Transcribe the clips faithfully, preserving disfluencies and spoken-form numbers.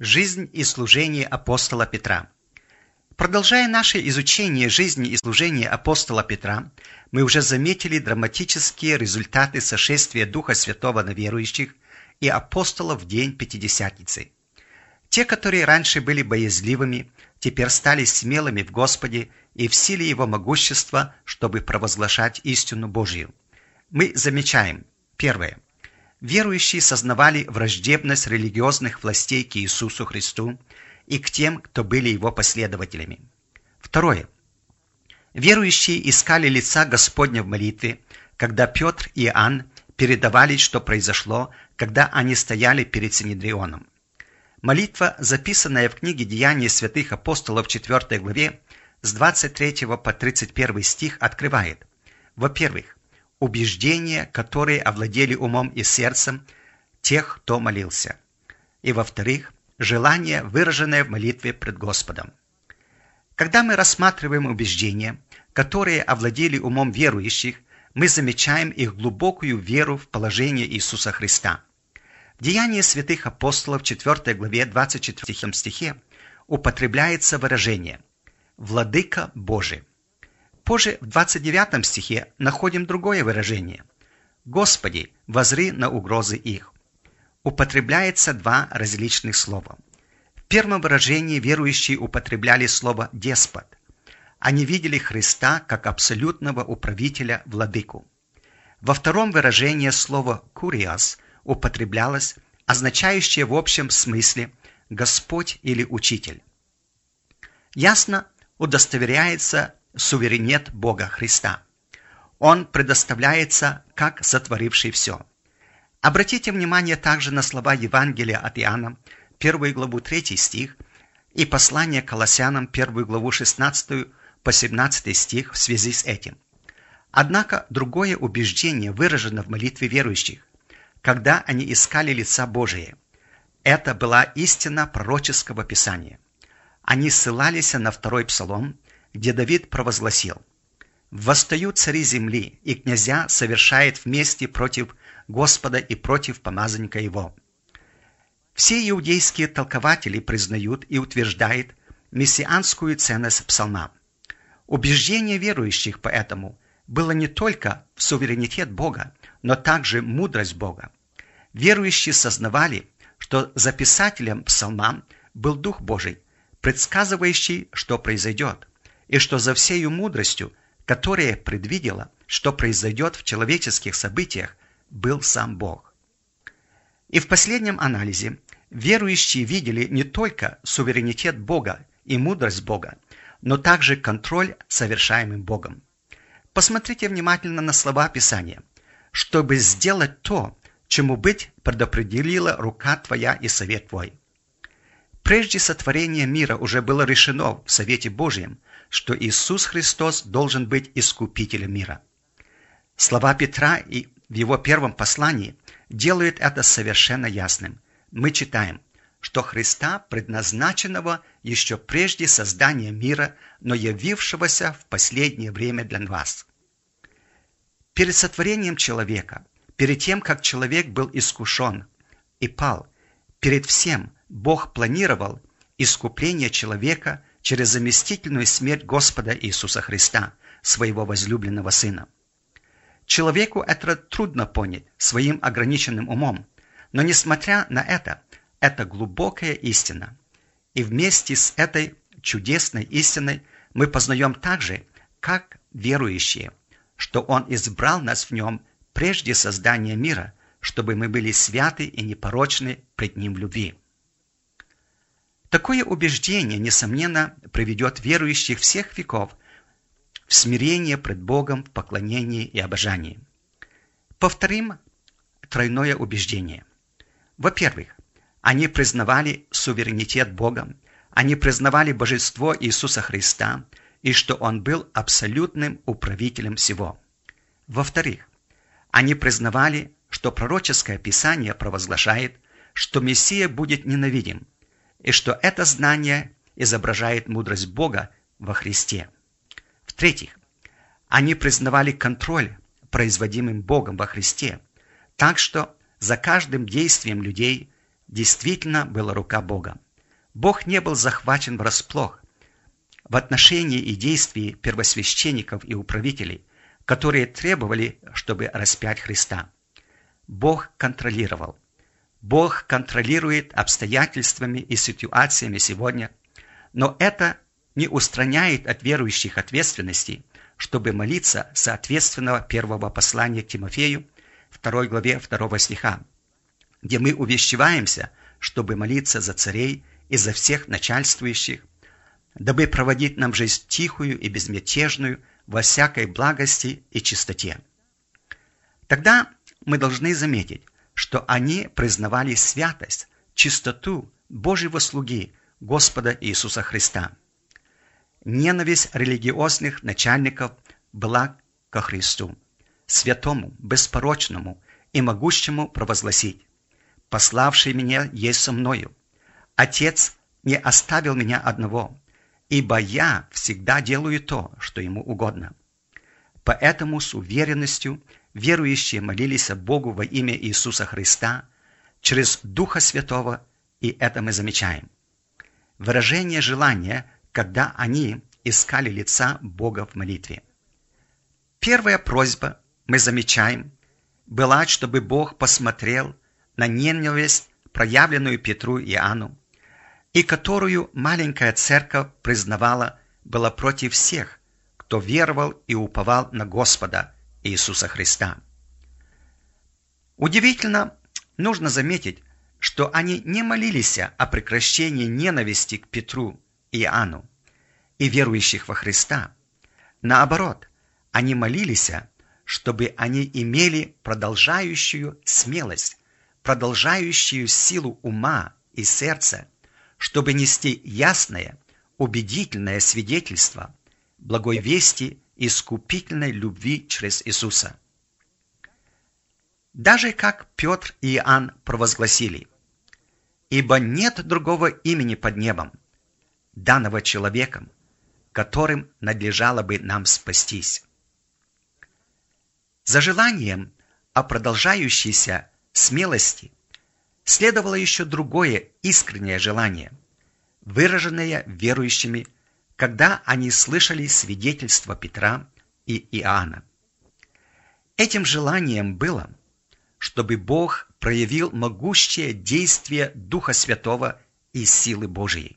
Жизнь и служение апостола Петра. Продолжая наше изучение жизни и служения апостола Петра, мы уже заметили драматические результаты сошествия Духа Святого на верующих и апостолов в день Пятидесятницы. Те, которые раньше были боязливыми, теперь стали смелыми в Господе и в силе Его могущества, чтобы провозглашать истину Божью. Мы замечаем, первое. Верующие сознавали враждебность религиозных властей к Иисусу Христу и к тем, кто были Его последователями. Второе. Верующие искали лица Господня в молитве, когда Петр и Иоанн передавали, что произошло, когда они стояли перед Синедрионом. Молитва, записанная в книге «Деяния святых апостолов» в четвёртой главе, с двадцать третьего по тридцать первый стих открывает, во-первых, убеждения, которые овладели умом и сердцем тех, кто молился, и, во-вторых, желание, выраженное в молитве пред Господом. Когда мы рассматриваем убеждения, которые овладели умом верующих, мы замечаем их глубокую веру в положение Иисуса Христа. В Деянии святых апостолов в четвёртой главе двадцать четвёртом стихе употребляется выражение «Владыка Божий». Позже в двадцать девятом стихе находим другое выражение «Господи, воззри на угрозы их». Употребляется два различных слова. В первом выражении верующие употребляли слово «деспот». Они видели Христа как абсолютного управителя, владыку. Во втором выражении слово «куриас» употреблялось, означающее в общем смысле «Господь» или «Учитель». Ясно удостоверяется суверенитет Бога Христа. Он предоставляется как сотворивший все. Обратите внимание также на слова Евангелия от Иоанна, первую главу третий стих, и послание к Колоссянам, первую главу шестнадцатый по семнадцатый стих в связи с этим. Однако другое убеждение выражено в молитве верующих, когда они искали лица Божие. Это была истина пророческого писания. Они ссылались на второй псалом, где Давид провозгласил: «Восстают цари земли, и князья совершает вместе против Господа и против помазанника его». Все иудейские толкователи признают и утверждают мессианскую ценность псалма. Убеждение верующих поэтому было не только в суверенитет Бога, но также мудрость Бога. Верующие сознавали, что за писателем псалма был Дух Божий, предсказывающий, что произойдет, и что за всею мудростью, которая предвидела, что произойдет в человеческих событиях, был сам Бог. И в последнем анализе верующие видели не только суверенитет Бога и мудрость Бога, но также контроль, совершаемым Богом. Посмотрите внимательно на слова Писания: «Чтобы сделать то, чему быть предопределила рука твоя и совет твой». Прежде сотворения мира уже было решено в Совете Божьем, что Иисус Христос должен быть искупителем мира. Слова Петра и в его первом послании делают это совершенно ясным. Мы читаем, что Христа, предназначенного еще прежде создания мира, но явившегося в последнее время для вас. Перед сотворением человека, перед тем, как человек был искушен и пал, перед всем Бог планировал искупление человека через заместительную смерть Господа Иисуса Христа, своего возлюбленного Сына. Человеку это трудно понять своим ограниченным умом, но несмотря на это, это глубокая истина. И вместе с этой чудесной истиной мы познаем также, как верующие, что Он избрал нас в Нем прежде создания мира, чтобы мы были святы и непорочны пред Ним в любви. Такое убеждение, несомненно, приведет верующих всех веков в смирение пред Богом, в поклонении и обожании. Повторим тройное убеждение. Во-первых, они признавали суверенитет Бога, они признавали божество Иисуса Христа и что Он был абсолютным управителем всего. Во-вторых, они признавали, что пророческое Писание провозглашает, что Мессия будет ненавидим, и что это знание изображает мудрость Бога во Христе. В-третьих, они признавали контроль, производимым Богом во Христе, так что за каждым действием людей действительно была рука Бога. Бог не был захвачен врасплох в отношении и действий первосвященников и управителей, которые требовали, чтобы распять Христа. Бог контролировал. Бог контролирует обстоятельствами и ситуациями сегодня, но это не устраняет от верующих ответственности, чтобы молиться соответственно первого послания к Тимофею, второй главе второго стиха, где мы увещеваемся, чтобы молиться за царей и за всех начальствующих, дабы проводить нам жизнь тихую и безмятежную во всякой благости и чистоте. Тогда мы должны заметить, что они признавали святость, чистоту Божьего слуги Господа Иисуса Христа. Ненависть религиозных начальников была ко Христу, святому, беспорочному и могущему провозгласить: «Пославший меня есть со мною. Отец не оставил меня одного, ибо я всегда делаю то, что ему угодно». Поэтому с уверенностью верующие молились Богу во имя Иисуса Христа через Духа Святого, и это мы замечаем. Выражение желания, когда они искали лица Бога в молитве. Первая просьба, мы замечаем, была, чтобы Бог посмотрел на ненависть, проявленную Петру и Иоанну, и которую маленькая церковь признавала была против всех, кто веровал и уповал на Господа Иисуса Христа. Удивительно, нужно заметить, что они не молились о прекращении ненависти к Петру и Иоанну и верующих во Христа. Наоборот, они молились, чтобы они имели продолжающую смелость, продолжающую силу ума и сердца, чтобы нести ясное, убедительное свидетельство благой вести и искупительной любви через Иисуса. Даже как Петр и Иоанн провозгласили: «Ибо нет другого имени под небом, данного человеком, которым надлежало бы нам спастись». За желанием о продолжающейся смелости следовало еще другое искреннее желание, выраженное верующими, когда они слышали свидетельства Петра и Иоанна. Этим желанием было, чтобы Бог проявил могущее действие Духа Святого и силы Божией.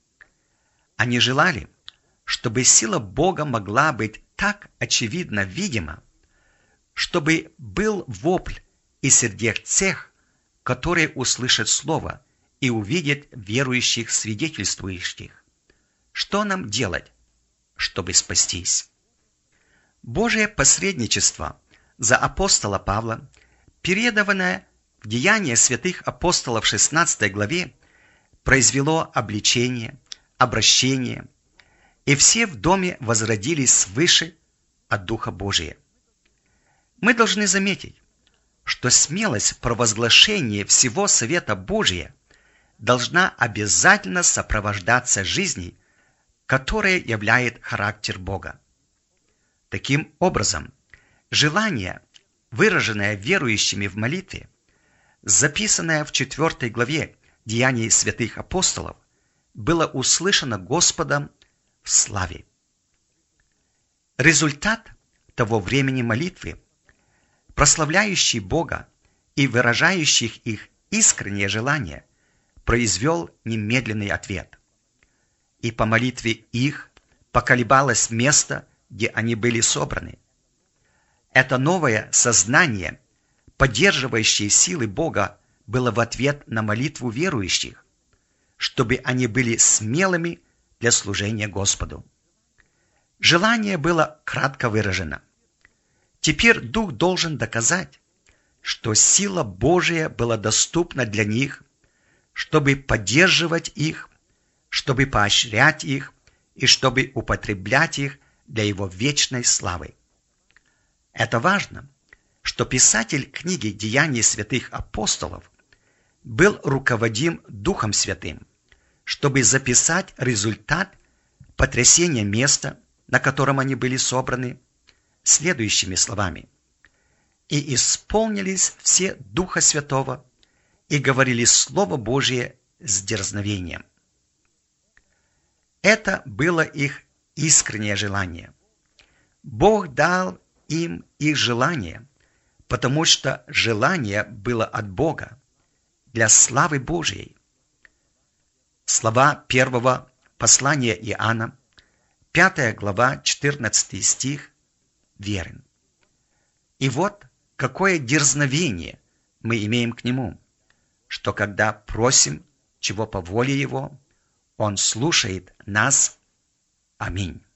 Они желали, чтобы сила Бога могла быть так очевидно видима, чтобы был вопль из сердец тех, которые услышат Слово и увидят верующих свидетельствующих. Что нам делать, чтобы спастись? Божие посредничество за апостола Павла, передаванное в Деяния святых апостолов в шестнадцатой главе, произвело обличение, обращение, и все в доме возродились свыше от Духа Божия. Мы должны заметить, что смелость провозглашения всего Совета Божия должна обязательно сопровождаться жизнью, которая являет характер Бога. Таким образом, желание, выраженное верующими в молитве, записанное в четвертой главе Деяний святых апостолов, было услышано Господом в славе. Результат того времени молитвы, прославляющий Бога и выражающих их искреннее желание, произвел немедленный ответ. И по молитве их поколебалось место, где они были собраны. Это новое сознание, поддерживающее силы Бога, было в ответ на молитву верующих, чтобы они были смелыми для служения Господу. Желание было кратко выражено. Теперь Дух должен доказать, что сила Божия была доступна для них, чтобы поддерживать их, чтобы поощрять их и чтобы употреблять их для Его вечной славы. Это важно, что писатель книги «Деяний святых апостолов» был руководим Духом Святым, чтобы записать результат потрясения места, на котором они были собраны, следующими словами: «И исполнились все Духа Святого, и говорили Слово Божие с дерзновением». Это было их искреннее желание. Бог дал им их желание, потому что желание было от Бога, для славы Божьей. Слова первого послания Иоанна, пятая глава, четырнадцатый стих, верен. И вот какое дерзновение мы имеем к Нему, что когда просим чего по воле Его, Он слушает нас. Аминь.